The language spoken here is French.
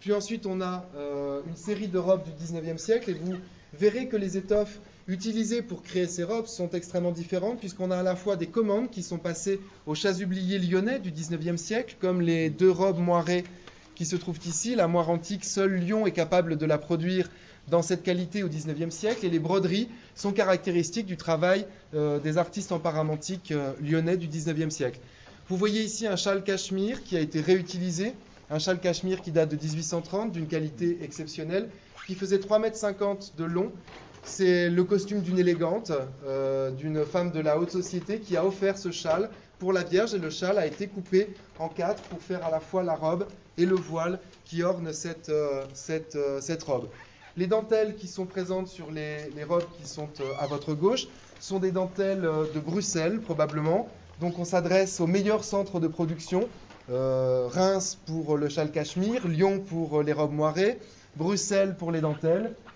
Puis ensuite, on a une série de robes du 19e siècle et vous verrez que les étoffes utilisées pour créer ces robes sont extrêmement différentes puisqu'on a à la fois des commandes qui sont passées aux chasubliers lyonnais du 19e siècle, comme les deux robes moirées qui se trouvent ici. La moire antique, seul Lyon est capable de la produire dans cette qualité au 19e siècle, et les broderies sont caractéristiques du travail des artistes en paramantique lyonnais du 19e siècle. Vous voyez ici un châle cachemire qui a été réutilisé, un châle cachemire qui date de 1830, d'une qualité exceptionnelle, qui faisait 3,50 m de long. C'est le costume d'une élégante, d'une femme de la haute société qui a offert ce châle pour la Vierge, et le châle a été coupé en 4 pour faire à la fois la robe et le voile qui orne cette robe. Les dentelles qui sont présentes sur les robes qui sont à votre gauche sont des dentelles de Bruxelles probablement. Donc on s'adresse aux meilleurs centres de production, Reims pour le châle cachemire, Lyon pour les robes moirées, Bruxelles pour les dentelles.